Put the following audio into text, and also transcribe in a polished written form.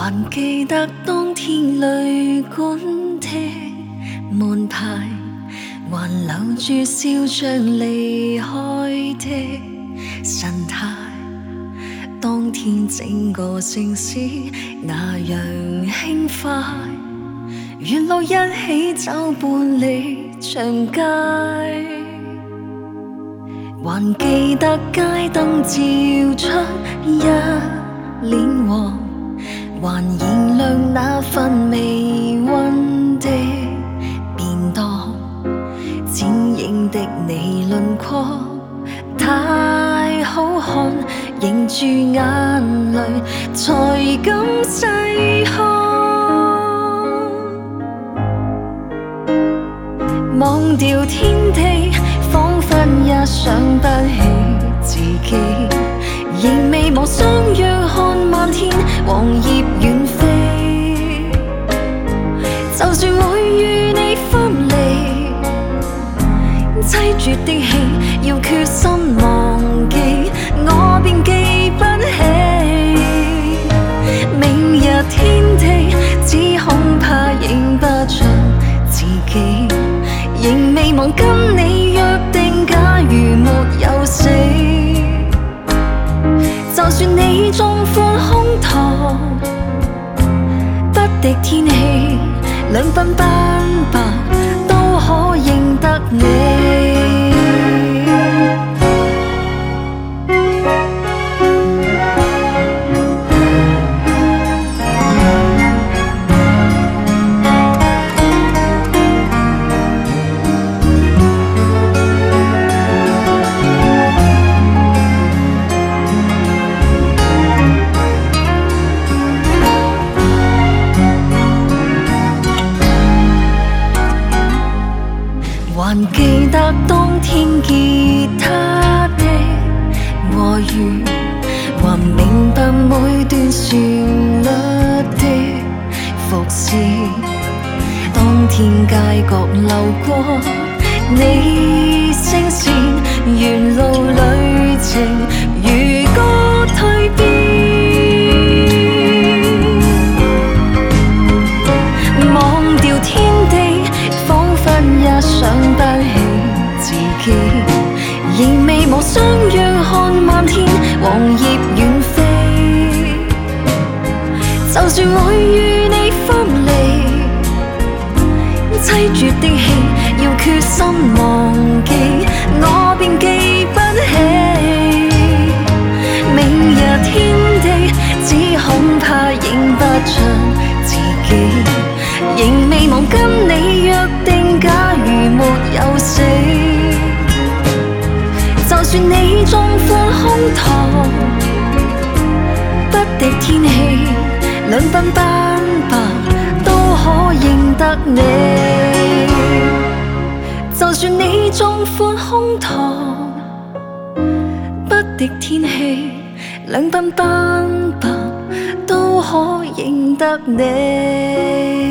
還記得當天淚管的門牌，還留住笑像離開的神態。當天整個城市那樣輕快，沿路一起走半里長街。還記得街燈照出一臉黃，還燃亮那份微溫的便當。剪影的你輪廓太好看，凝住眼淚才敢細看。忘掉天地，彷彿也想不起自己，仍未忘相約看漫天黃葉遠飛。就算會與你分離，凄絕的戲要決心忘記，我便記不起。明日天地，只恐怕認不出自己，仍未忘跟你約定，假如沒有死，就算你壯闊胸膛，不敵天氣，兩鬢斑白都可認得你。還記得當天吉他的和弦，還明白每段旋律的伏線。當天街角流過你聲線，沿路旅程如歌蛻變。忘掉天地，彷彿也想不起自己，仍未忘相約看漫天黃葉遠飛。就算會與你分離，凄絕的戲要決心忘記，我便記不起。明日天地，只恐怕認不出自己，仍未忘跟你約定，假如沒有死，就算你壯闊胸膛，不敵天氣，兩鬢斑白都可認得你。就算你壯闊胸膛，不敵天氣，兩鬢斑白都可認得你。